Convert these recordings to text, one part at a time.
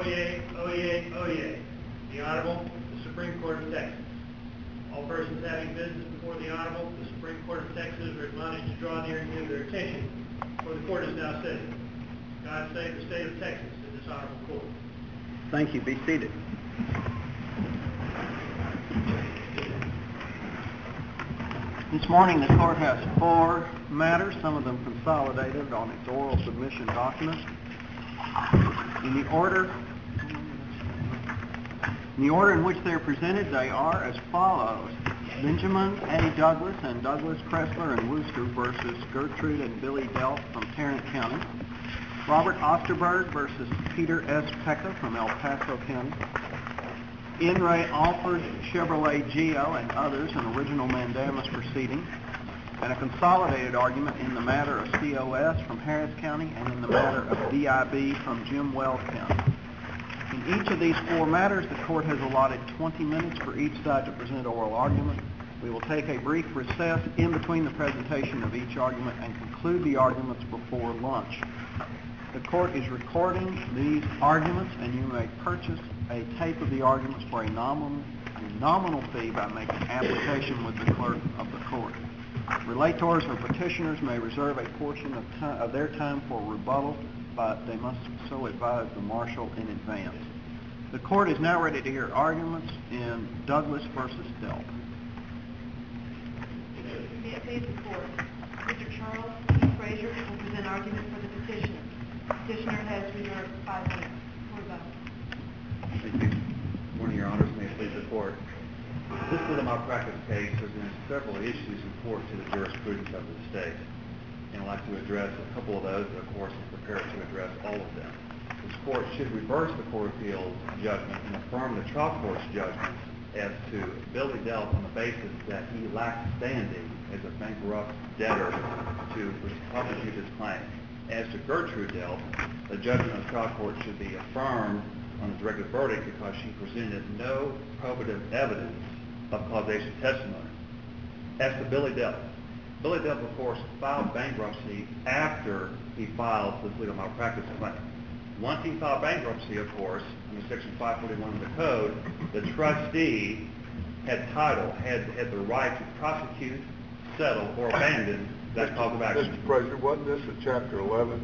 Oyez, oyez, oyez. The Honorable, the Supreme Court of Texas. All persons having business before the Honorable, the Supreme Court of Texas are admonished to draw near and give their attention, for the Court is now sitting. God save the state of Texas and this Honorable Court. Thank you. Be seated. This morning the Court has 4 matters, some of them consolidated on its oral submission document. In the order in which they are presented, they are as follows. Benjamin A. Douglas and Douglas Kressler and Wooster versus Gertrude and Billy Delp from Tarrant County. Robert Osterberg versus Peter S. Pecca from El Paso County. N. Ray Alford, Chevrolet Geo, and others, an original mandamus proceeding. And a consolidated argument in the matter of COS from Harris County and in the matter of VIB from Jim Wells County. In each of these 4 matters, the Court has allotted 20 minutes for each side to present oral argument. We will take a brief recess in between the presentation of each argument and conclude the arguments before lunch. The Court is recording these arguments, and you may purchase a tape of the arguments for a nominal fee by making application with the clerk of the Court. Relators or petitioners may reserve a portion of their time for rebuttal, but they must so advise the marshal in advance. The Court is now ready to hear arguments in Douglas versus Delp. May it please the Court. Mr. Charles E. Frazier will present argument for the petitioner. The petitioner has reserved 5 minutes for rebuttal. Thank you. Good morning, Your Honors. May it please the Court. This civil malpractice case presents several issues important to the jurisprudence of the state, and I'd like to address a couple of those, but of course I'm prepared to address all of them. This Court should reverse the Court of Appeals judgment and affirm the trial court's judgment as to Billy Delp on the basis that he lacked standing as a bankrupt debtor to prosecute his claim. As to Gertrude Delp, the judgment of the trial court should be affirmed on the directed verdict because she presented no probative evidence of causation testimony. As to Billy Delp, of course, filed bankruptcy after he filed this legal malpractice claim. Once he filed bankruptcy, of course, under Section 541 of the Code, the trustee had the right to prosecute, settle, or abandon that cause of action. Mr. Frazier, wasn't this a Chapter 11,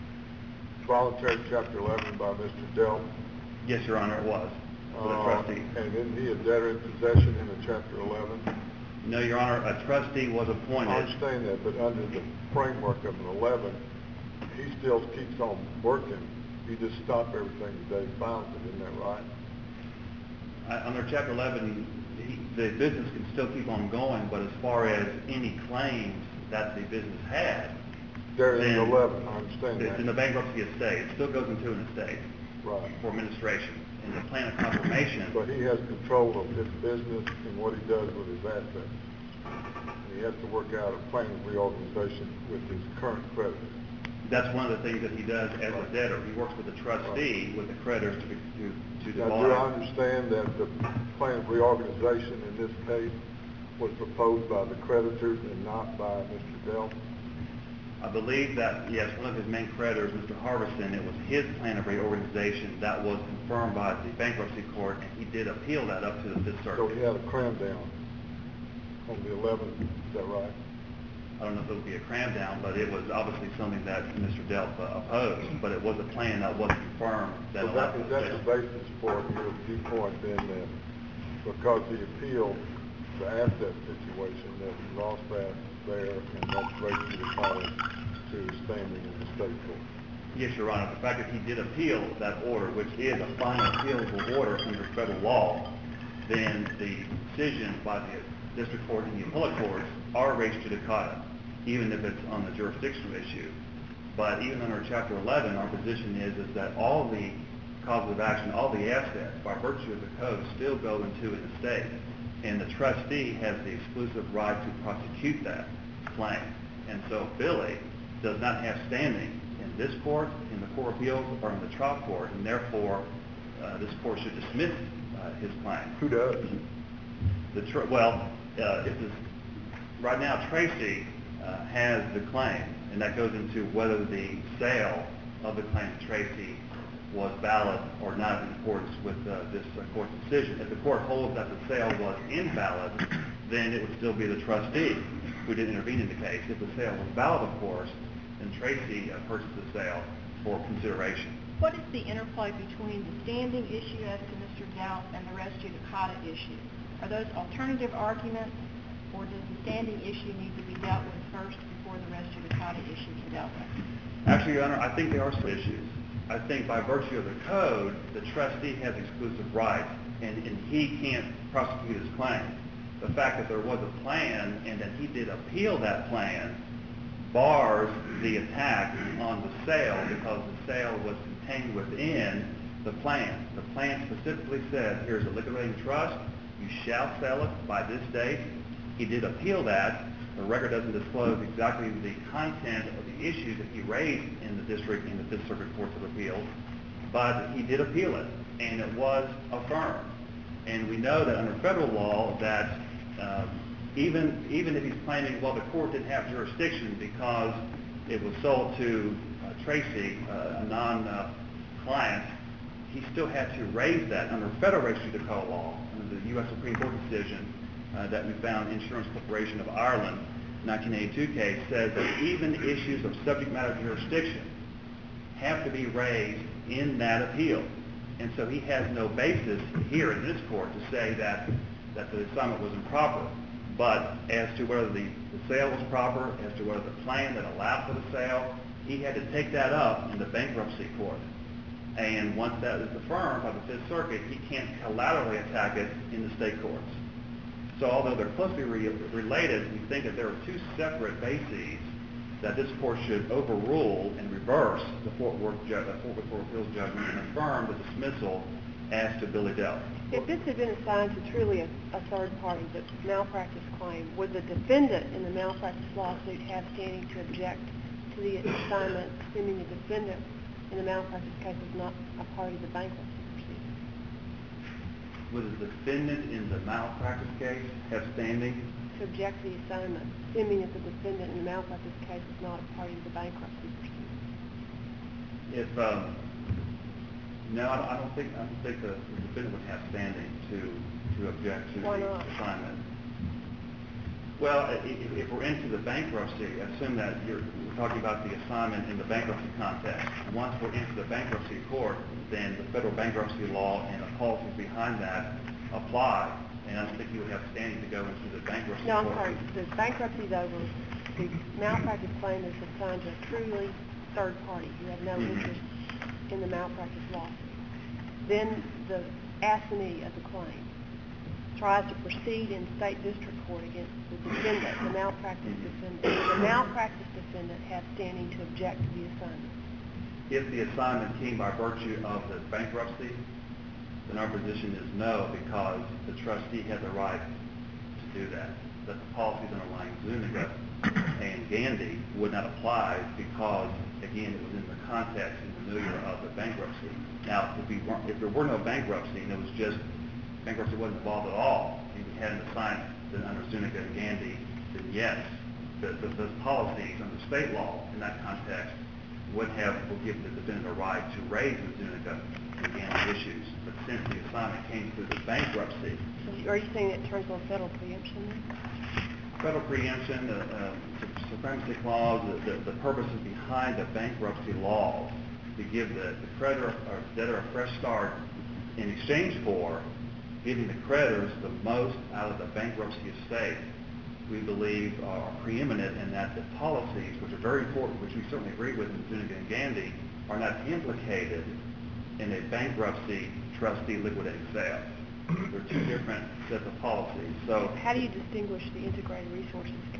voluntary Chapter 11 by Mr. Delp? Yes, Your Honor, it was, for the trustee. And isn't he a debtor in possession in a Chapter 11? No, Your Honor, a trustee was appointed. I understand that, but under the framework of an 11, he still keeps on working. You just stop everything the day he files it, isn't that right? Under Chapter 11, the business can still keep on going, but as far as any claims that the business had, they're in 11, I understand that. It's in the bankruptcy estate. It still goes into an estate for administration. In the plan of confirmation. But he has control of his business and what he does with his assets. And he has to work out a plan of reorganization with his current creditors. That's one of the things that he does as a debtor. He works with the trustee, with the creditors to divide. Now, do I understand that the plan of reorganization in this case was proposed by the creditors and not by Mr. Delp? I believe that, yes, one of his main creditors, Mr. Harbison, it was his plan of reorganization that was confirmed by the bankruptcy court, and he did appeal that up to the Fifth Circuit. So he had a cram down on the 11th, is that right? I don't know if it would be a cram down, but it was obviously something that Mr. Delp opposed, but it was a plan that was confirmed. That's the basis for your viewpoint then that because he appealed the asset situation that he lost that there, and that's raising the cause to standing in the state court. Yes, Your Honor. The fact that he did appeal that order, which is a final appealable order under federal law, then the decision by the district court and the appellate courts are res judicata, even if it's on the jurisdictional issue. But even under Chapter 11, our position is that all the causes of action, all the assets, by virtue of the code, still go into an estate, and the trustee has the exclusive right to prosecute that claim. And so Billy does not have standing in this court, in the Court of Appeals, or in the trial court, and therefore this court should dismiss his claim. Who does? Right now Tracy has the claim, and that goes into whether the sale of the claim to Tracy was valid or not in accordance with this court's decision. If the court holds that the sale was invalid, then it would still be the trustee who did intervene in the case. If the sale was valid, of course, then Tracy purchased the sale for consideration. What is the interplay between the standing issue as to Mr. Doubt and the res judicata issue? Are those alternative arguments, or does the standing issue need to be dealt with first before the res judicata issue is dealt with? Actually, Your Honor, I think there are some issues. I think by virtue of the code, the trustee has exclusive rights, and he can't prosecute his claim. The fact that there was a plan and that he did appeal that plan bars the attack on the sale because the sale was contained within the plan. The plan specifically said, here's a liquidating trust, you shall sell it by this date. He did appeal that. The record doesn't disclose exactly the content of the issues that he raised in the district in the Fifth Circuit Courts of Appeals, but he did appeal it, and it was affirmed. And we know that under federal law that even if he's claiming, well, the court didn't have jurisdiction because it was sold to Tracy, a non-client, he still had to raise that under federal res judicata law, under the U.S. Supreme Court decision that we found Insurance Corporation of Ireland 1982 case says that even issues of subject matter jurisdiction have to be raised in that appeal. And so he has no basis here in this court to say that the assignment was improper. But as to whether the sale was proper, as to whether the plan that allowed for the sale, he had to take that up in the bankruptcy court. And once that is affirmed by the Fifth Circuit, he can't collaterally attack it in the state courts. So although they're closely related, we think that there are two separate bases that this court should overrule and reverse the Fort Worth Appeals judgment and affirm the dismissal as to Billy Dell. If this had been assigned to truly a third party, the malpractice claim, would the defendant in the malpractice lawsuit have standing to object to the assignment, assuming the defendant in the malpractice case is not a party to the bankruptcy proceeding? Would the defendant in the malpractice case have standing? To object to the assignment, assuming that the defendant in the malpractice case is not a party to the bankruptcy proceeding? No, I don't think the defendant would have standing to object to the assignment. Well, if we're into the bankruptcy, assume that we're talking about the assignment in the bankruptcy context. Once we're into the bankruptcy court, then the federal bankruptcy law and the policies behind that apply. And I don't think you would have standing to go into the bankruptcy court. No, I'm sorry. The bankruptcy's over. The malpractice claim is assigned to a truly third party who had no interest in the malpractice lawsuit. Then the assignee of the claim tries to proceed in state district court against the defendant, the malpractice defendant. Does the malpractice defendant have standing to object to the assignment? If the assignment came by virtue of the bankruptcy, then our position is no, because the trustee had the right to do that. That the policies underlying Zuniga and Gandy would not apply because, again, it was in the context and familiar of the bankruptcy. Now, if there were no bankruptcy and it was just bankruptcy wasn't involved at all, and we had an assignment then under Zuniga and Gandy, then yes, the policies under state law in that context would give the defendant a right to raise the Zuniga and Gandy issues. But since the assignment came through the bankruptcy. So are you saying it turns on federal preemption then? Federal preemption, the supremacy clause, the purposes behind the bankruptcy laws to give the creditor or debtor a fresh start in exchange for giving the creditors the most out of the bankruptcy estate, we believe are preeminent in that the policies, which are very important, which we certainly agree with in Zuniga and Gandy, are not implicated in a bankruptcy trustee liquidating sale. They're two different sets of policies. So how do you distinguish the integrated resources case?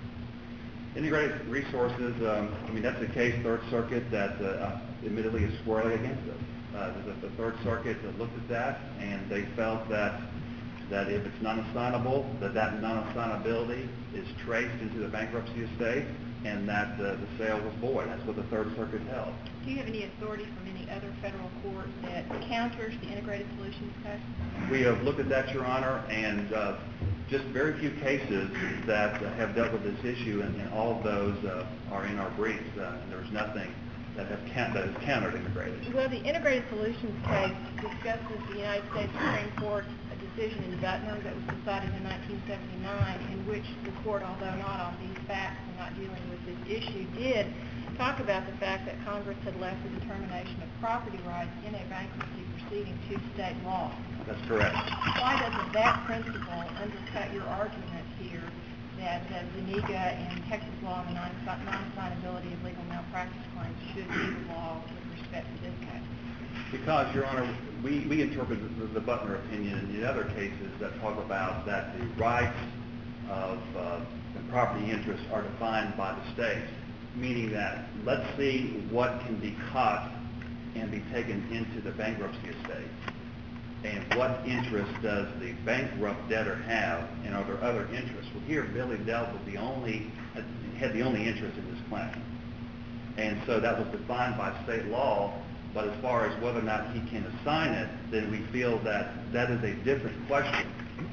Integrated resources, that's a case, Third Circuit, that admittedly is squarely against us. The Third Circuit looked at that, and they felt that if it's non-assignable, that non-assignability is traced into the bankruptcy estate, and that the sale was void. That's what the Third Circuit held. Do you have any authority from any other federal court that counters the integrated solutions case? We have looked at that, Your Honor, and just very few cases that have dealt with this issue, and all of those are in our briefs. And there's nothing that is countered integrated. Well, the Integrated Solutions case discusses the United States Supreme Court decision in Butner that was decided in 1979, in which the court, although not on these facts and not dealing with this issue, did talk about the fact that Congress had left the determination of property rights in a bankruptcy proceeding to state law. That's correct. Why doesn't that principle undercut your argument here that Zuniga and Texas law and the non-signability of legal malpractice claims should be the law with respect to this case? Because, Your Honor, we interpret the Butner opinion and the other cases that talk about that the rights of the property interests are defined by the state, meaning that let's see what can be caught and be taken into the bankruptcy estate. And what interest does the bankrupt debtor have, and are there other interests? Well, here Billy Delp was had the only interest in this claim. And so that was defined by state law, but as far as whether or not he can assign it, then we feel that that is a different question.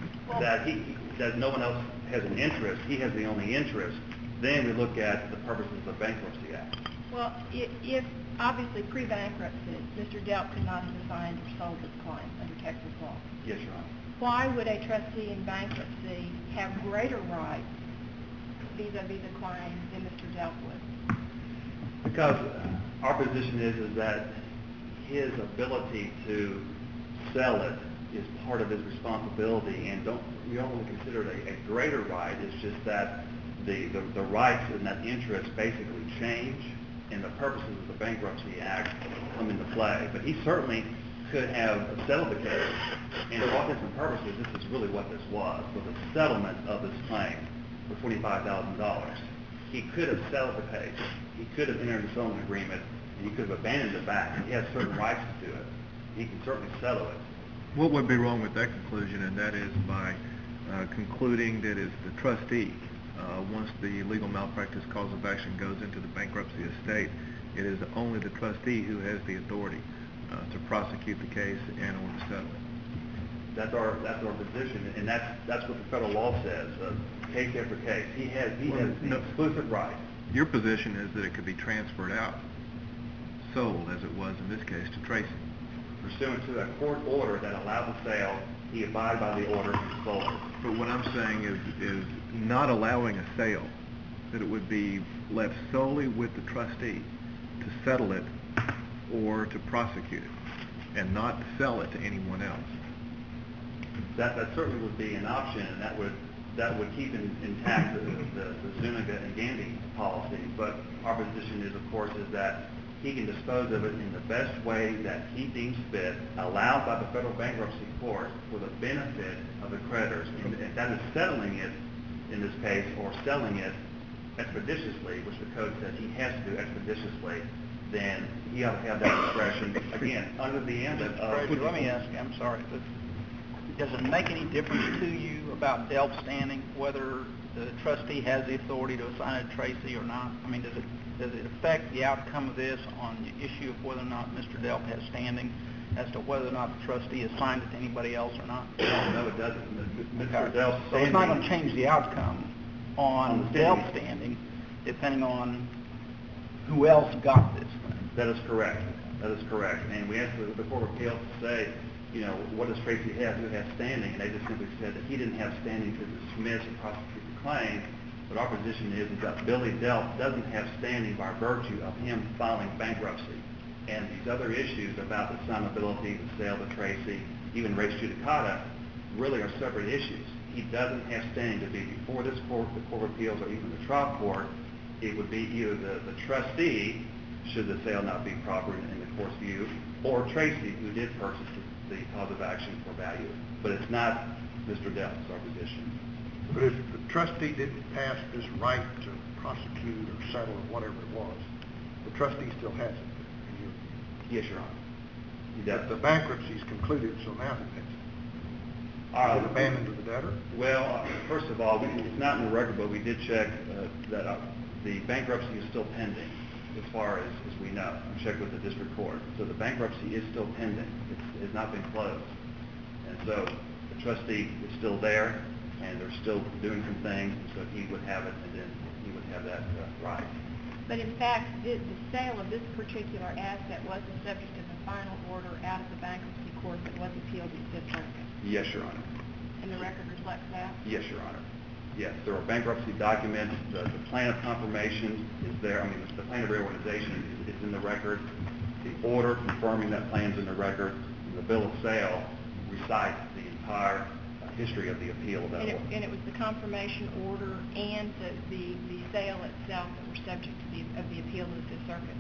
That no one else has an interest, he has the only interest. Then we look at the purposes of the Bankruptcy Act. Well, if obviously pre-bankruptcy, Mr. Delp could not have assigned or sold his claim under Texas law. Yes, Your Honor. Why would a trustee in bankruptcy have greater rights vis-a-vis the claim than Mr. Delp would? Because our position is that his ability to sell it is part of his responsibility, and we don't want to consider it a greater right. It's just that the rights and that interest basically change, and the purposes of the Bankruptcy Act come into play. But he certainly could have settled the case, and for all intents and purposes, this is really what this was a settlement of this claim for $25,000. He could have settled the case. He could have entered a settlement agreement, and he could have abandoned it back. He has certain rights to do it. He can certainly settle it. What would be wrong with that conclusion, and that is by concluding that it's the trustee, once the legal malpractice cause of action goes into the bankruptcy estate, it is only the trustee who has the authority to prosecute the case and or to settle it. That's our position, and that's what the federal law says, case after case. He has the exclusive right. Your position is that it could be transferred out, sold as it was in this case to Tracy. Pursuant to a court order that allowed the sale, he abided by the order and sold it. But what I'm saying is not allowing a sale, that it would be left solely with the trustee to settle it or to prosecute it, and not to sell it to anyone else. That certainly would be an option, and that would keep intact the Zuniga and Gandy policy. But our position is, of course, is that he can dispose of it in the best way that he deems fit, allowed by the federal bankruptcy court for the benefit of the creditors. And if that is settling it in this case or selling it expeditiously, which the code says he has to do expeditiously, then he ought to have that discretion, again, under the ambit of... Let me ask you, I'm sorry, but does it make any difference to you about Delp standing, whether the trustee has the authority to assign it to Tracy or not? I mean, does it affect the outcome of this on the issue of whether or not Mr. Delp has standing as to whether or not the trustee assigned it to anybody else or not? No, it doesn't. Mr. Delp standing... So it's not going to change the outcome on Delp standing, depending on who else got this thing. That is correct. That is correct. And we asked the Court of Appeals to say, what does Tracy have? Who has standing? And they just simply said that he didn't have standing to dismiss or prosecute the claim. But our position is that Billy Delp doesn't have standing by virtue of him filing bankruptcy. And these other issues about the assignability, the sale to Tracy, even res judicata, really are separate issues. He doesn't have standing to be before this court, the Court of Appeals, or even the trial court. It would be either the trustee, should the sale not be proper in the court's view, or Tracy, who did purchase the cause of action for value. But it's not Mr. Delp's our position. But if the trustee didn't pass this right to prosecute or settle or whatever it was, the trustee still has it. Yes, Your Honor. He does. The bankruptcy's concluded, so now who has it? Is it abandoned to the debtor? Well, first of all, it's not in the record, but we did check that the bankruptcy is still pending, as far as we know. I checked with the district court. So the bankruptcy is still pending. It has not been closed. And so the trustee is still there, and they're still doing some things, so he would have it, and then he would have that right. But in fact, the sale of this particular asset was the subject of a final order out of the bankruptcy court that was appealed to the Fifth Circuit. Yes, Your Honor. And the record reflects that? Yes, Your Honor. Yes, there are bankruptcy documents. The plan of confirmation is there. I mean, the plan of reorganization is in the record. The order confirming that plan is in the record. And the bill of sale recites the entire history of the appeal of that order. And it was the confirmation order and the sale itself that were subject to the appeal of the Fifth Circuit?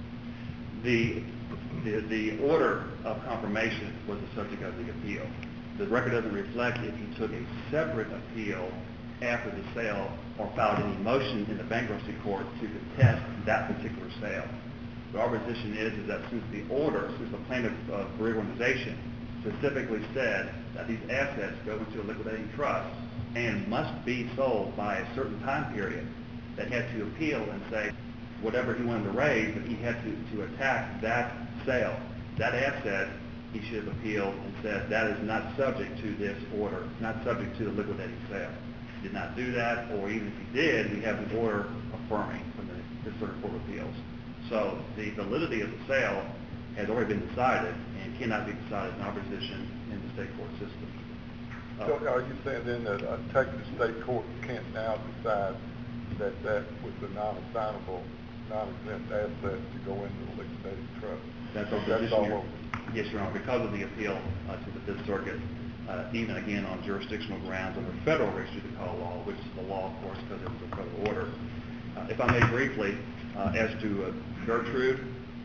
The order of confirmation was the subject of the appeal. The record doesn't reflect if he took a separate appeal after the sale or filed any motion in the bankruptcy court to contest that particular sale. But our position is that since the plan of reorganization specifically said that these assets go into a liquidating trust and must be sold by a certain time period, that he had to appeal and say whatever he wanted to raise, but he had to attack that sale. That asset, he should have appealed and said that is not subject to this order, not subject to the liquidating sale. He did not do that, or even if he did, we have an order affirming from the Fifth Circuit Court of Appeals. So the validity of the sale has already been decided and cannot be decided in our position in the state court system. So are you saying then that a Texas state court can't now decide that that was a non-assignable, non-exempt asset to go into the liquidating trust? That's our position. Yes, Your Honor. Because of the appeal to the Fifth Circuit, even again on jurisdictional grounds under federal res judicata law, which is the law, of course, because it was a federal order. If I may briefly, as to Gertrude,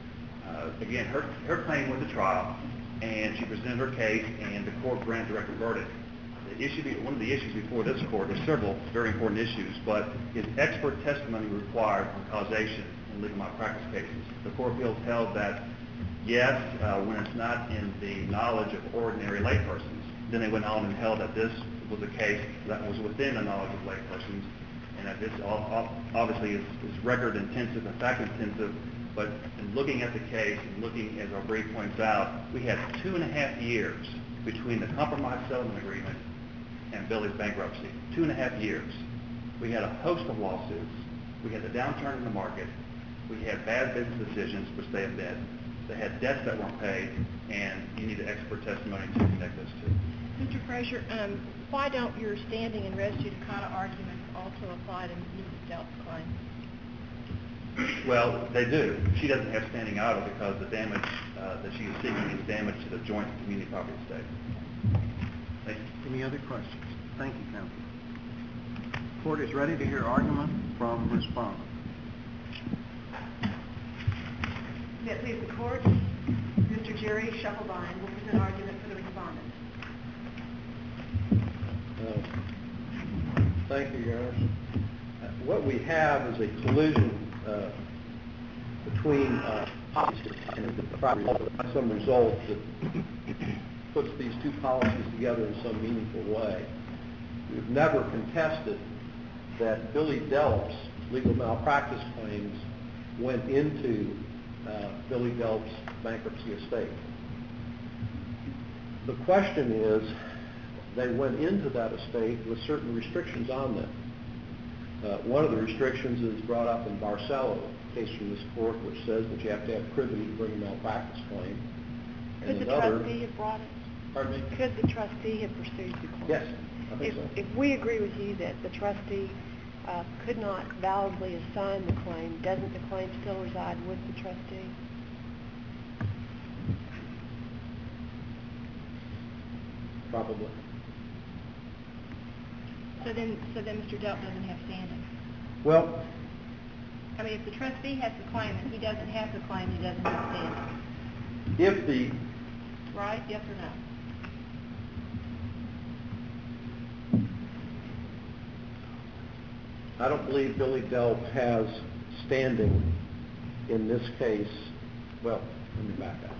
again, her claim went to trial, and she presented her case, and the court granted directed verdict. One of the issues before this court, there's several very important issues, but is expert testimony required on causation in legal malpractice cases? The Court of Appeals held that yes, when it's not in the knowledge of ordinary laypersons. Then they went on and held that this was a case that was within the knowledge of laypersons, and that this obviously is record intensive and fact intensive. But in looking at the case and looking, as our brief points out, we had 2.5 years between the compromise settlement agreement and Billy's bankruptcy. 2.5 years. We had a host of lawsuits. We had the downturn in the market. We had bad business decisions, which they have been. They had debts that weren't paid, and you need expert testimony to connect those two. Mr. Frazier, why don't your standing and res judicata arguments also apply to Mrs. Delp's claim? Well, they do. She doesn't have standing either because the damage that she is seeking is damage to the joint community property estate. Thank you. Any other questions? Thank you, counsel. The court is ready to hear argument from respondent. May it please the court, Mr. Jerry Shufflebine will present argument for the respondent. Thank you, Your Honor. What we have is a collision between and some result that puts these two policies together in some meaningful way. We've never contested that Billy Delp's legal malpractice claims went into Billy Delp's bankruptcy estate. The question is, they went into that estate with certain restrictions on them. One of the restrictions is brought up in Barcelo, a case from this court, which says that you have to have privity to bring a malpractice claim. Could the trustee have brought it? Pardon me? Could the trustee have pursued the claim? Yes, I think so. If we agree with you that the trustee could not validly assign the claim, doesn't the claim still reside with the trustee? Probably. So then Mr. Delp doesn't have standing? Well, I mean, if the trustee has the claim and he doesn't have the claim, he doesn't have standing. if the Right? Yes or no? I don't believe Billy Delp has standing in this case. Well, let me back up.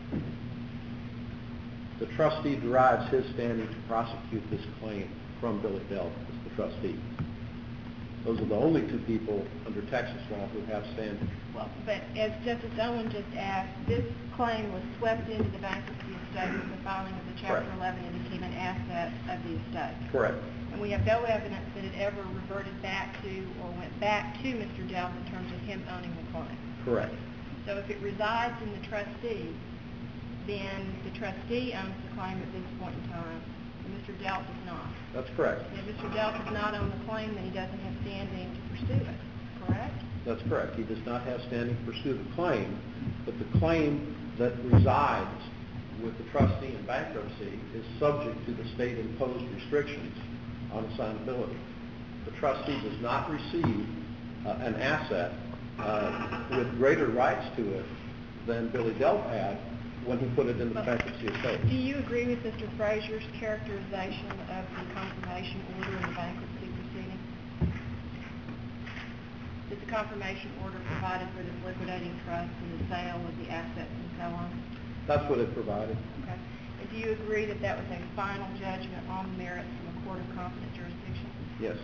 The trustee derives his standing to prosecute this claim from Billy Delp as the trustee. Those are the only two people under Texas law who have standing. Well, but as Justice Owen just asked, this claim was swept into the bankruptcy estate with the filing of the Chapter Correct. 11, it became an asset of the estate. Correct. And we have no evidence that it ever reverted back to or went back to Mr. Delp in terms of him owning the claim. Correct. So if it resides in the trustee, then the trustee owns the claim at this point in time, and Mr. Delp does not. That's correct. And if Mr. Delp does not own the claim, then he doesn't have standing to pursue it, correct? That's correct. He does not have standing to pursue the claim, but the claim that resides with the trustee in bankruptcy is subject to the state-imposed restrictions on assignability. The trustee does not receive an asset with greater rights to it than Billy Delp had when he put it in the bankruptcy estate. Do you agree with Mr. Frazier's characterization of the confirmation order in the bankruptcy proceeding? That the confirmation order provided for this liquidating trust and the sale of the assets and so on? That's what it provided. Okay. And do you agree that that was a final judgment on the merits from a court of competent jurisdiction? Yes.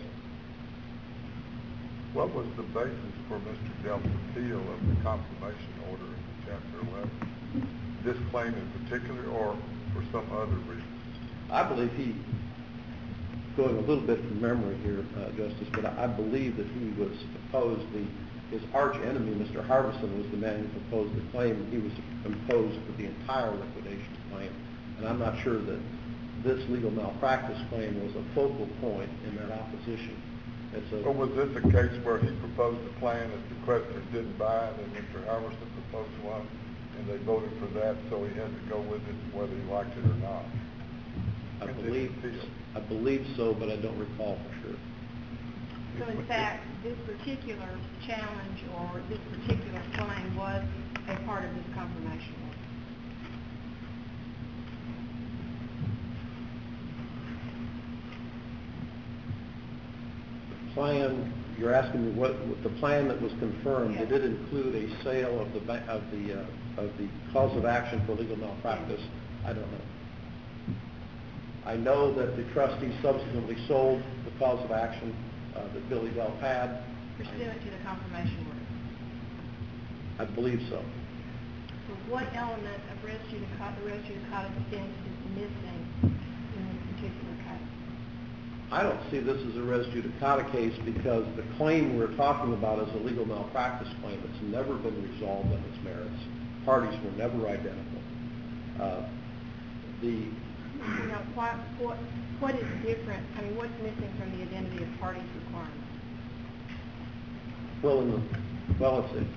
What was the basis for Mr. Delp's appeal of the confirmation order in Chapter 11? This claim in particular, or for some other reason? I believe he, going a little bit from memory here, Justice, but I believe that he was opposed, his arch enemy, Mr. Harbison, was the man who proposed the claim. He was imposed for the entire liquidation claim. And I'm not sure that this legal malpractice claim was a focal point in that opposition. Or was this a case where he proposed a plan that the creditor didn't buy, and then Mr. Harbison proposed one, and they voted for that, so he had to go with it whether he liked it or not? I believe so, but I don't recall for sure. So in fact, this particular challenge or this particular claim was a part of this confirmation order? The plan, you're asking me what the plan that was confirmed, Yes. did it include a sale of the cause of action for legal malpractice? Yes. I don't know. I know that the trustee subsequently sold the cause of action that Billy Delp had. Pursuant to the confirmation order? I believe so. So what element of res judicata, the res judicata defense is missing in this particular case? I don't see this as a res judicata case because the claim we're talking about is a legal malpractice claim. It's never been resolved on its merits. Parties were never identical. What is different? I mean, what's missing from the identity of parties requirement? Let's see.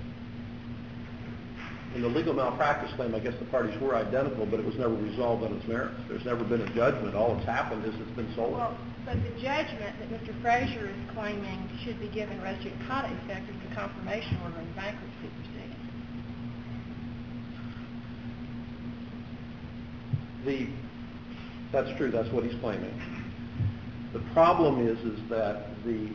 In the legal malpractice claim, I guess the parties were identical, but it was never resolved on its merits. There's never been a judgment. All that's happened is it's been sold. Well, but the judgment that Mr. Frazier is claiming should be given res judicata effect is the confirmation order in the bankruptcy proceeding. That's true. That's what he's claiming. The problem is that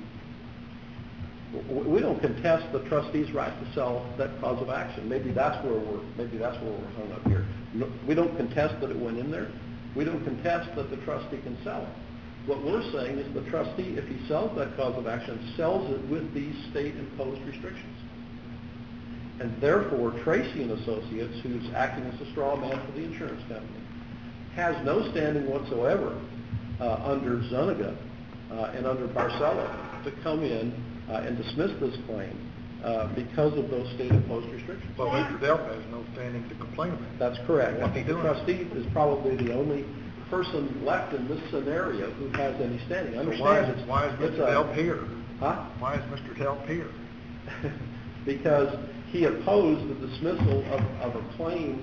we don't contest the trustee's right to sell that cause of action. Maybe that's where we're hung up here. We don't contest that it went in there. We don't contest that the trustee can sell it. What we're saying is the trustee, if he sells that cause of action, sells it with these state-imposed restrictions. And therefore, Tracy and Associates, who's acting as a straw man for the insurance company, has no standing whatsoever under Zuniga and under Barcelo to come in and dismiss this claim because of those state-imposed restrictions. Well, Mr. Delp has no standing to complain about it. That's correct. I What's think he the doing? trustee is probably the only person left in this scenario who has any standing. I So understand why is Mr. Delp here? Huh? Why is Mr. Delp here? Because he opposed the dismissal of a claim.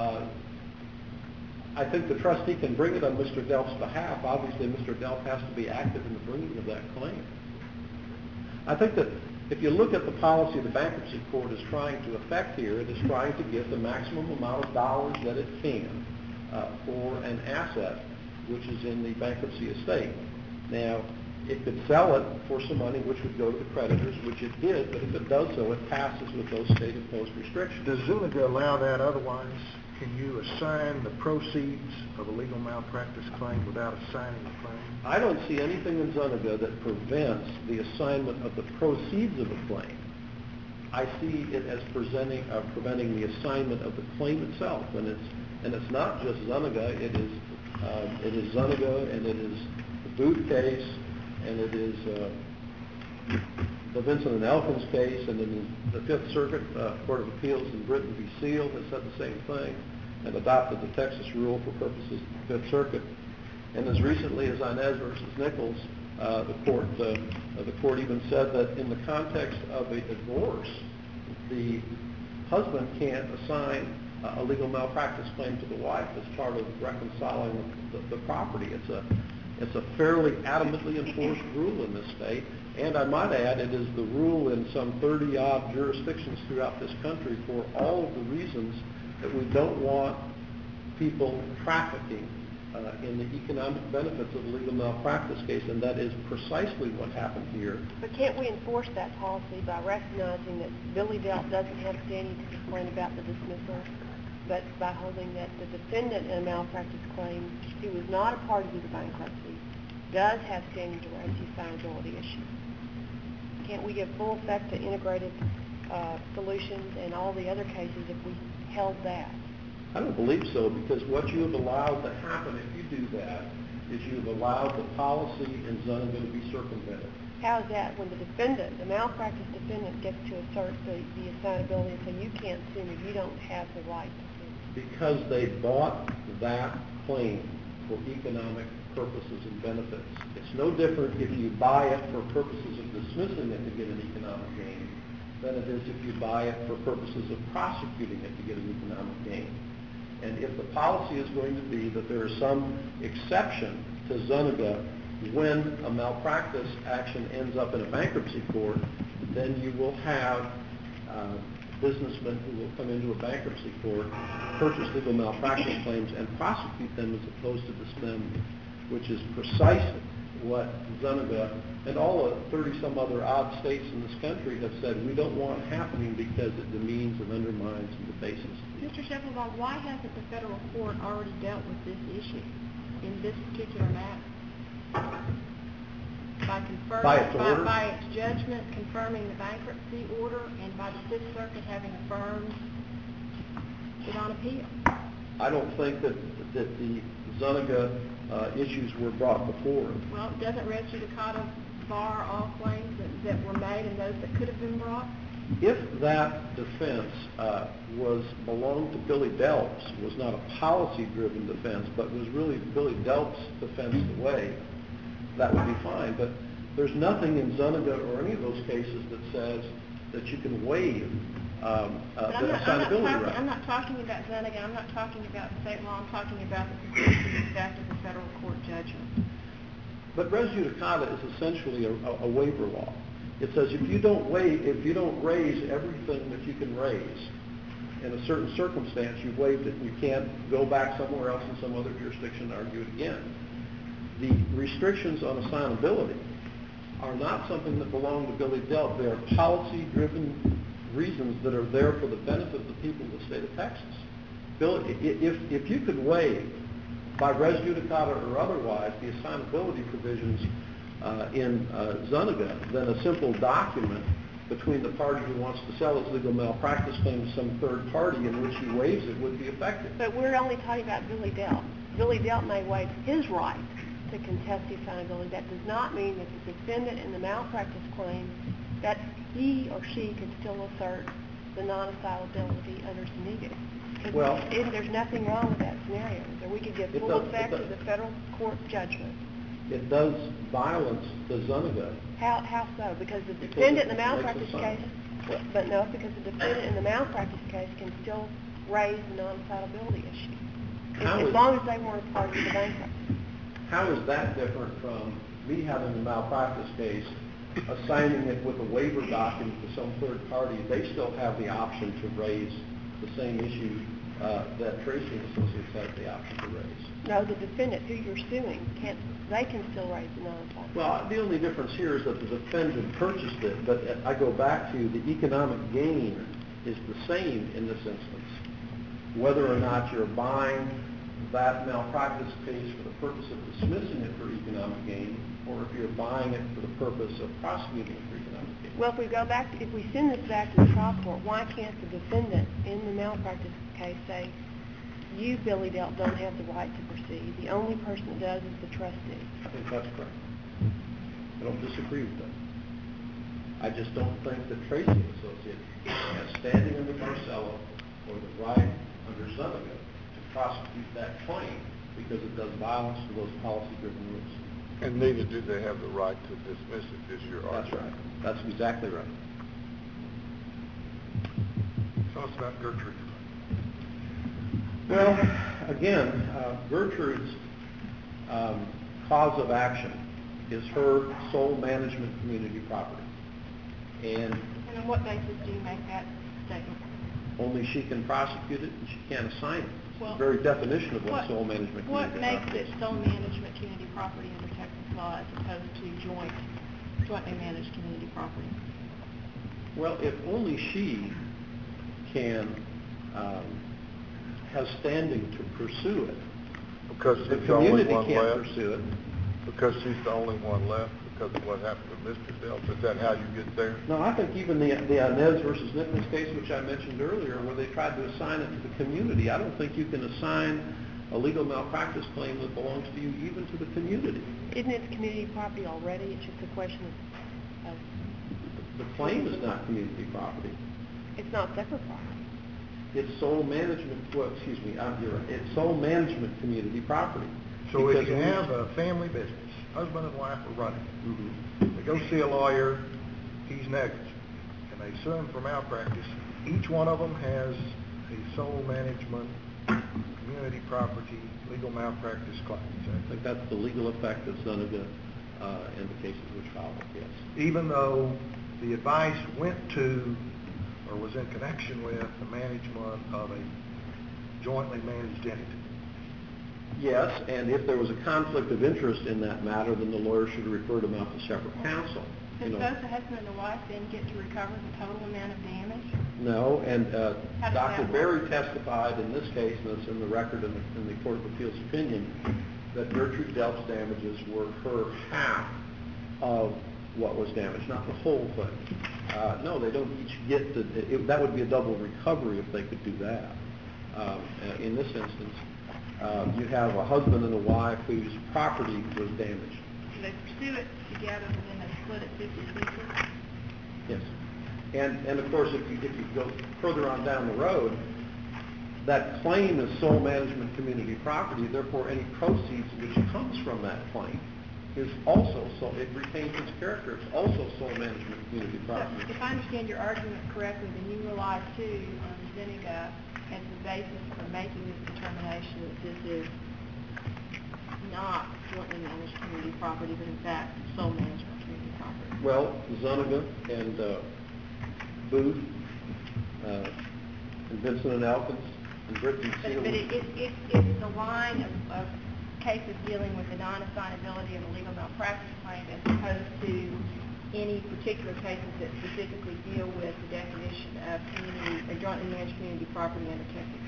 I think the trustee can bring it on Mr. Delp's behalf. Obviously, Mr. Delp has to be active in the bringing of that claim. I think that if you look at the policy the bankruptcy court is trying to effect here, it is trying to get the maximum amount of dollars that it can for an asset which is in the bankruptcy estate. Now, it could sell it for some money which would go to the creditors, which it did, but if it does so, it passes with those state-imposed restrictions. Does Zuniga allow that otherwise? Can you assign the proceeds of a legal malpractice claim without assigning the claim? I don't see anything in Zuniga that prevents the assignment of the proceeds of a claim. I see it as preventing the assignment of the claim itself, and And it's not just Zuniga, it is Zuniga, and it is the Booth case, and it is the Vincent and Elkins case, and then the Fifth Circuit Court of Appeals in Britain v. Seal has said the same thing and adopted the Texas rule for purposes of the Fifth Circuit. And as recently as Inez versus Nichols, the court even said that in the context of a divorce, the husband can't assign a legal malpractice claim to the wife as part of reconciling the property. It's a fairly adamantly enforced rule in this state, and I might add it is the rule in some 30-odd jurisdictions throughout this country for all of the reasons that we don't want people trafficking in the economic benefits of the legal malpractice case, and that is precisely what happened here. But can't we enforce that policy by recognizing that Billy Delp doesn't have standing to complain about the dismissal, but by holding that the defendant in a malpractice claim, who was not a party to the bankruptcy, does have standing to raise his finability issue? Can't we give full effect to integrated solutions in all the other cases if we held that? I don't believe so, because what you have allowed to happen if you do that is you've allowed the policy in Zuniga to be circumvented. How is that when the defendant, the malpractice defendant, gets to assert the assignability and say you can't sue me, you don't have the right to sue? Because they bought that claim for economic purposes and benefits. It's no different if you buy it for purposes of dismissing it to get an economic gain than it is if you buy it for purposes of prosecuting it to get an economic gain. And if the policy is going to be that there is some exception to Zuniga when a malpractice action ends up in a bankruptcy court, then you will have businessmen who will come into a bankruptcy court, purchase legal malpractice claims, and prosecute them as opposed to dismiss them, which is precisely what Zuniga and all the 30-some other odd states in this country have said we don't want happening because it demeans and undermines the basis. Mr. Sheffield, why hasn't the federal court already dealt with this issue in this particular matter? By its judgment confirming the bankruptcy order and by the Fifth Circuit having affirmed it on appeal? I don't think that the Zuniga issues were brought before. Well, doesn't res judicata bar all claims that were made and those that could have been brought? If that defense belonged to Billy Delp's, was not a policy-driven defense, but was really Billy Delp's defense the way, that would be fine. But there's nothing in Zuniga or any of those cases that says that you can waive the assignability right. I'm not talking about Zuniga. I'm not talking about state law. I'm talking about the conclusive effect of the federal court judgment. But res judicata is essentially a waiver law. It says if you don't raise everything that you can raise in a certain circumstance, you've waived it, and you can't go back somewhere else in some other jurisdiction and argue it again. The restrictions on assignability are not something that belong to Billy Delp. They are policy-driven reasons that are there for the benefit of the people of the state of Texas. If you could waive, by res judicata or otherwise, the assignability provisions in Zuniga, then a simple document between the party who wants to sell his legal malpractice claim to some third party in which he waives it would be effective. But we're only talking about Billy Delp. Billy Delp may waive his right to contest the assignability. That does not mean that the defendant in the malpractice claim, that he or she could still assert the non-assignability under Zuniga. Well, there's nothing wrong with that scenario. So we could give full effect to the federal court judgment. It does violence to Zuniga. How so? Because the defendant in the malpractice case, because the defendant in the malpractice case can still raise the non-assignability issue, as long as they weren't a party to the bankruptcy. How is that different from me having a malpractice case, assigning it with a waiver document to some third party? They still have the option to raise the same issue that Tracy and Associates have the option to raise. No, the defendant who you're suing they can still raise the non-assignability. Well, the only difference here is that the defendant purchased it, but I go back to the economic gain is the same in this instance. Whether or not you're buying that malpractice case for the purpose of dismissing it for economic gain, or if you're buying it for the purpose of prosecuting it for economic gain. Well, if we send this back to the trial court, why can't the defendant in the malpractice case say, you, Billy Delp, don't have the right to proceed. The only person that does is the trustee. I think that's correct. I don't disagree with that. I just don't think that Tracy Associates has standing under Marcello or the right under Zuniga to prosecute that claim because it does violence to those policy-driven rules. And neither do they have the right to dismiss it, is your That's argument. right. That's exactly right. Tell us about Gertrude. Well, again, Gertrude's cause of action is her sole management community property. And And on what basis do you make that statement? only she can prosecute it and she can't assign it. It's Well, the very definition of what sole management community What makes property it is. sole management community property under Texas law as opposed to jointly managed community property? Well, if only she can, has standing to pursue it, Because the she's the only community one can't left? pursue it. Because she's the only one left because of what happened to Mr. Delp? Is that how you get there? No, I think even the Inez versus Nichols case, which I mentioned earlier, where they tried to assign it to the community, I don't think you can assign a legal malpractice claim that belongs to you even to the community. Isn't it community property already? It's just a question of The claim is not community property. it's not separate property. It's sole management, well, excuse me, you're right. It's sole management community property. So if Because you only- have a family business, husband and wife are running it, Mhm. they go see a lawyer, he's negligent, and they sue him for malpractice, each one of them has a sole management, community property, legal malpractice claim. I think that's the legal effect of Zuniga and the cases which follow, yes. Even though the advice went to or was in connection with the management of a jointly managed entity. Yes, and if there was a conflict of interest in that matter, then the lawyer should refer them out to separate counsel. Does both the husband and the wife then get to recover the total amount of damage? No, and How does Dr. that Berry work? testified in this case, and it's in the record in the Court of Appeals opinion, that Gertrude Delp's damages were her half of what was damaged, not the whole thing. No, they don't each get that would be a double recovery if they could do that. In this instance, you have a husband and a wife whose property was damaged. Do they pursue it together and then they split it 50-50? Yes. And of course, if you go further on down the road, that claim is sole management community property, therefore any proceeds which comes from that claim is also, so it retains its character, it's also sole management community So property. if I understand your argument correctly, then you rely too on Zuniga as the basis for making this determination that this is not jointly managed community property, but in fact sole management community property. Well, Zuniga and Booth and Vincent and Elkins and Britain But Seal. it's the line of cases dealing with the non-assignability of a legal malpractice claim as opposed to any particular cases that specifically deal with the definition of a jointly managed community property under Texas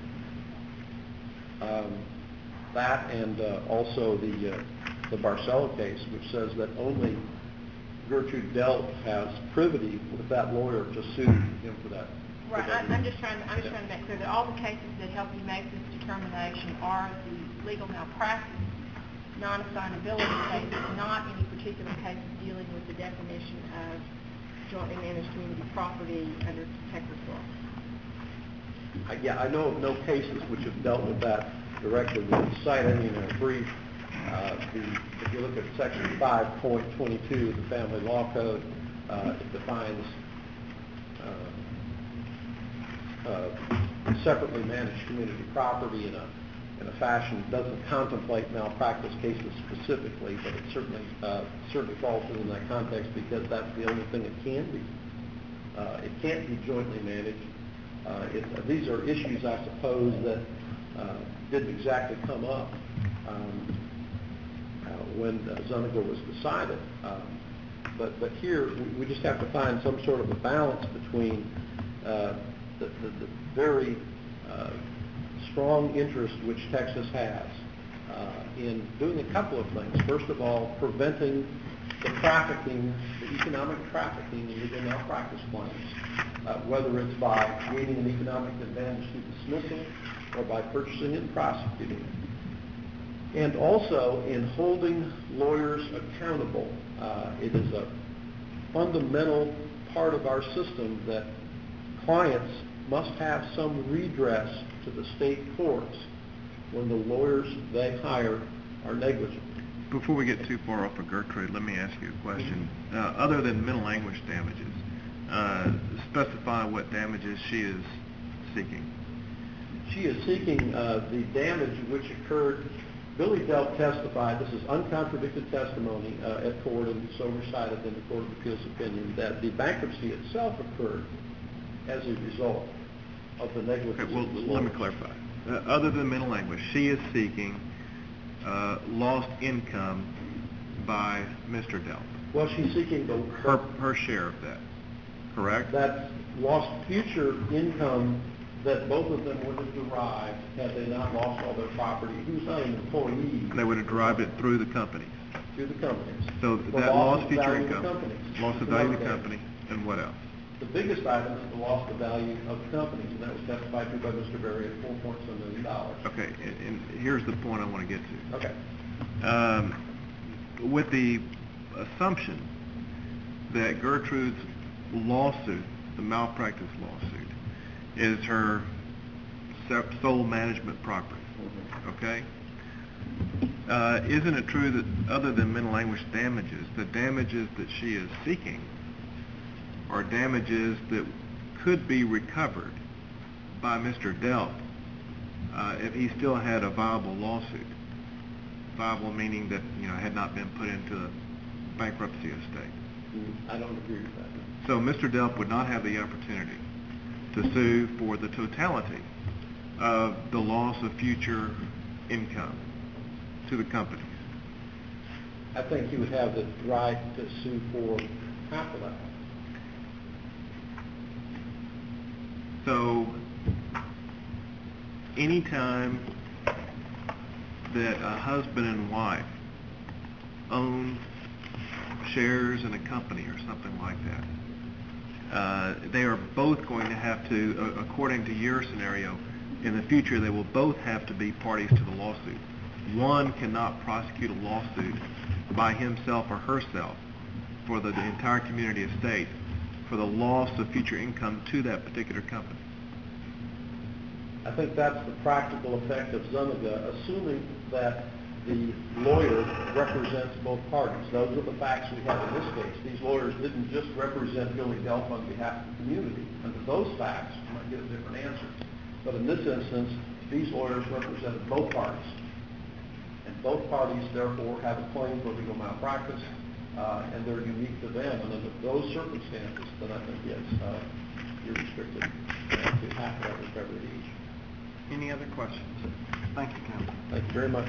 law. That and also the Barcelo case, which says that only Gertrude Delp has privity with that lawyer to sue him for that. Right. I'm just trying to make clear that all the cases that help you make this determination are the legal malpractice non-assignability cases, not any particular cases dealing with the definition of jointly managed community property under Texas law. Yeah, I know of no cases which have dealt with that directly. We can cite any in our brief. If you look at Section 5.22 of the Family Law Code, it defines separately managed community property in a fashion that doesn't contemplate malpractice cases specifically, but it certainly falls within that context because that's the only thing it can be. It can't be jointly managed. These are issues, I suppose, that didn't exactly come up when Zuniga was decided. But here, we just have to find some sort of a balance between the very strong interest which Texas has in doing a couple of things. First of all, preventing the trafficking, the economic trafficking in legal malpractice claims, whether it's by gaining an economic advantage through dismissal or by purchasing and prosecuting it. And also in holding lawyers accountable. It is a fundamental part of our system that clients must have some redress to the state courts when the lawyers they hire are negligent. Before we get too far off of Gertrude, let me ask you a question. Other than mental anguish damages, specify what damages she is seeking. She is seeking the damage which occurred. Billy Delp testified, this is uncontradicted testimony at court and so recited in the Court of Appeals opinion, that the bankruptcy itself occurred as a result of the negligence. Okay, well, let me clarify. Other than mental anguish, she is seeking lost income by Mr. Delp. Well, she's seeking her share of that, correct? That lost future income that both of them would have derived had they not lost all their property. He was not an employee. They would have derived it through the companies. Through the companies. So that lost future income, lost the value of the company, and what else? The biggest item is the loss of value of the companies, and that was testified to by Mr. Berry at $4.7 million. Okay, and here's the point I want to get to. Okay. With the assumption that Gertrude's lawsuit, the malpractice lawsuit, is her sole management property, okay? Isn't it true that other than mental anguish damages, the damages that she is seeking are damages that could be recovered by Mr. Delp if he still had a viable lawsuit? Viable meaning that, had not been put into a bankruptcy estate. I don't agree with that. So Mr. Delp would not have the opportunity to sue for the totality of the loss of future income to the companies. I think he would have the right to sue for half of that. So anytime that a husband and wife own shares in a company or something like that, they are both going to have to, according to your scenario, in the future they will both have to be parties to the lawsuit. One cannot prosecute a lawsuit by himself or herself for the entire community estate for the loss of future income to that particular company. I think that's the practical effect of Zuniga, assuming that the lawyer represents both parties. Those are the facts we have in this case. These lawyers didn't just represent Billy Delp on behalf of the community. Under those facts, you might get a different answer. But in this instance, these lawyers represented both parties. And both parties, therefore, have a claim for legal malpractice, and they're unique to them. And under those circumstances, then I think, yes, you're restricted to half of that recovery each. Any other questions? Thank you, counsel. Thank you very much.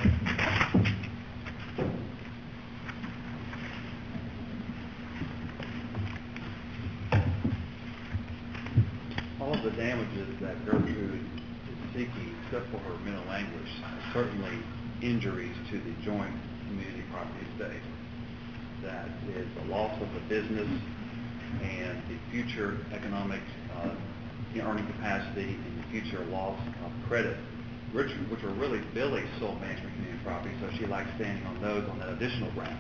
All of the damages that Gertrude is seeking, except for her mental anguish, are certainly injuries to the joint community property estate. That is the loss of the business and the future economic earning capacity and the future loss of credit, which are really Billy's sole management community property, so she likes standing on those on that additional ground.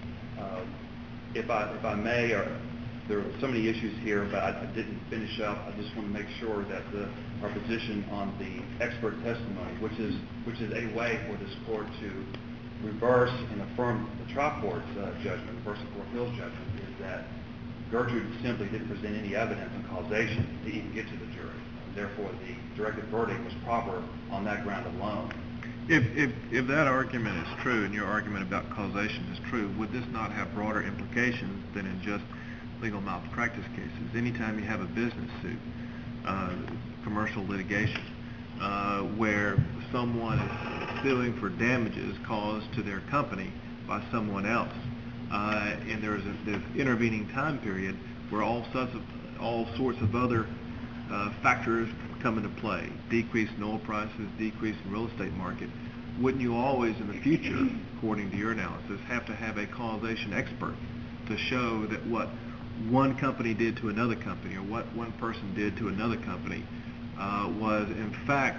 If I may, there are so many issues here, but I didn't finish up. I just want to make sure that our position on the expert testimony, which is a way for this court to reverse and affirm the trial court's judgment, reverse the Court of Appeals judgment, is that Gertrude simply didn't present any evidence of causation to even get to the jury. And therefore, the directed verdict was proper on that ground alone. If that argument is true, and your argument about causation is true, would this not have broader implications than in just legal malpractice cases? Anytime you have a business suit, commercial litigation, where someone is suing for damages caused to their company by someone else, and there's this intervening time period where all sorts of other factors come into play, decrease in oil prices, decrease in real estate market, wouldn't you always in the future, according to your analysis, have to have a causation expert to show that what one company did to another company or what one person did to another company was in fact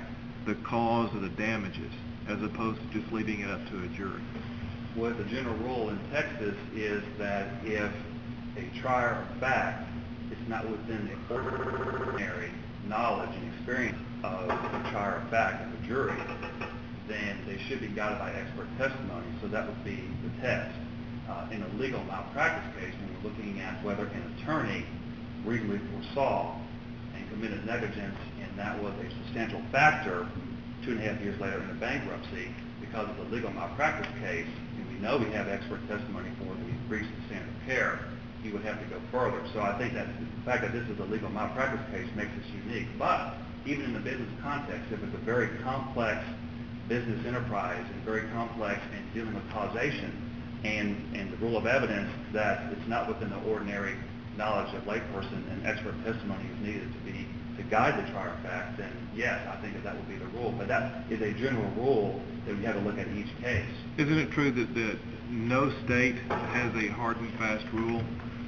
the cause of the damages, as opposed to just leaving it up to a jury? Well, the general rule in Texas is that if a trier of fact is not within the ordinary knowledge and experience of the trier of fact of a jury, then they should be guided by expert testimony. So that would be the test. In a legal malpractice case, when we're looking at whether an attorney reasonably foresaw and committed negligence, and that was a substantial factor 2.5 years later in a bankruptcy because of the legal malpractice case, and we know we have expert testimony for the breach of the standard of care, you would have to go further. So I think that the fact that this is a legal malpractice case makes us unique. But even in the business context, if it's a very complex business enterprise and very complex in dealing with causation and the rule of evidence that it's not within the ordinary knowledge of layperson and expert testimony is needed to guide the trier of fact, then yes, I think that would be the rule. But that is a general rule that we have to look at each case. Isn't it true that no state has a hard and fast rule,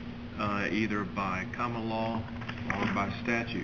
either by common law or by statute,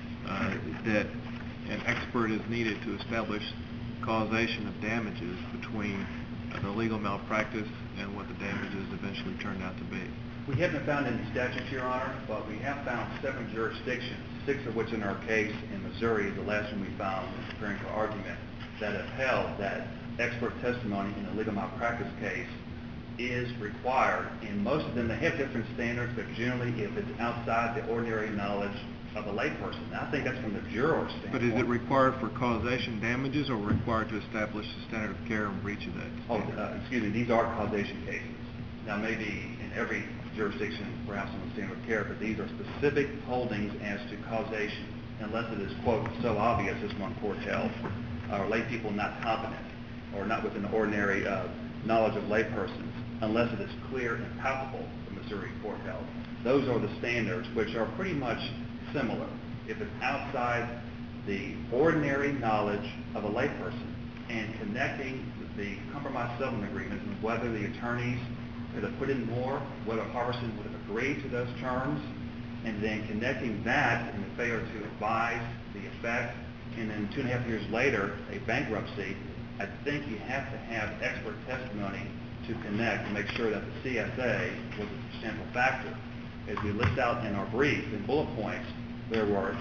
that an expert is needed to establish causation of damages between the legal malpractice and what the damages eventually turned out to be? We haven't found any statutes, Your Honor, but we have found 7 jurisdictions, 6 of which in our case in Missouri, the last one we found was preparing for argument, that have held that expert testimony in a legal malpractice case is required. And most of them, they have different standards, but generally if it's outside the ordinary knowledge of a layperson. I think that's from the juror's standpoint. But is it required for causation damages or required to establish the standard of care and breach of that? Excuse me, these are causation cases. Now maybe in every jurisdiction, perhaps on the standard of care, but these are specific holdings as to causation, unless it is, quote, so obvious as one court held, or lay people not competent, or not within the ordinary knowledge of laypersons, unless it is clear and palpable, the Missouri court held. Those are the standards, which are pretty much similar. If it's outside the ordinary knowledge of a layperson, and connecting the compromise settlement agreement and whether the attorneys could have put in more, whether Harbison would have agreed to those terms, and then connecting that and the failure to advise the effect, and then 2.5 years later, a bankruptcy, I think you have to have expert testimony to connect and make sure that the CSA was a substantial factor. As we list out in our brief, in bullet points, there were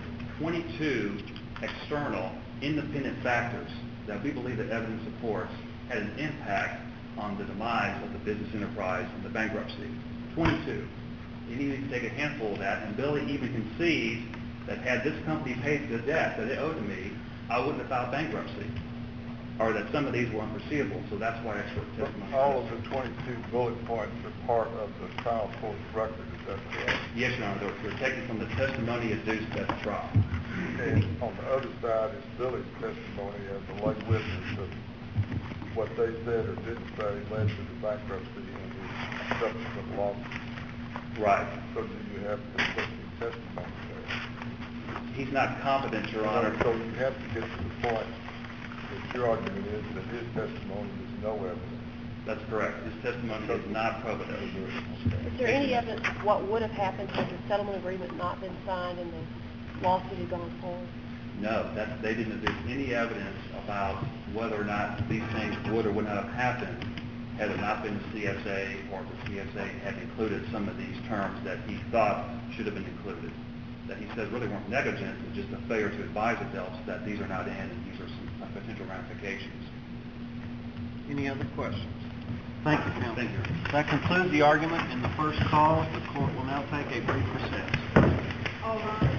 22 external, independent factors that we believe that evidence supports had an impact on the demise of the business enterprise and the bankruptcy. 22. You need to take a handful of that, and Billy even concedes that had this company paid the debt that it owed to me, I wouldn't have filed bankruptcy, or that some of these were unforeseeable, so that's why expert testimony. All of the 22 bullet points are part of the trial court's record, is that correct? Yes, Your Honor, they're taken from the testimony adduced at the trial. And on the other side is Billy's testimony as a lay witness of what they said or didn't say led to the bankruptcy and the subsequent lawsuit. Right. So do you have conflicting testimony there? He's not competent, Your Honor. So you have to get to the point that your argument is that his testimony is no evidence. That's correct. His testimony is not probative. Is there any evidence of what would have happened had the settlement agreement not been signed and the lawsuit had gone forward? No, they didn't give any evidence about whether or not these things would or would not have happened had it not been the CSA, or if the CSA had included some of these terms that he thought should have been included, that he said really weren't negligent, but just a failure to advise the Delps that these are not in and these are some potential ramifications. Any other questions? Thank you, counsel. Thank you. That concludes the argument in the first call. The court will now take a brief recess. All right.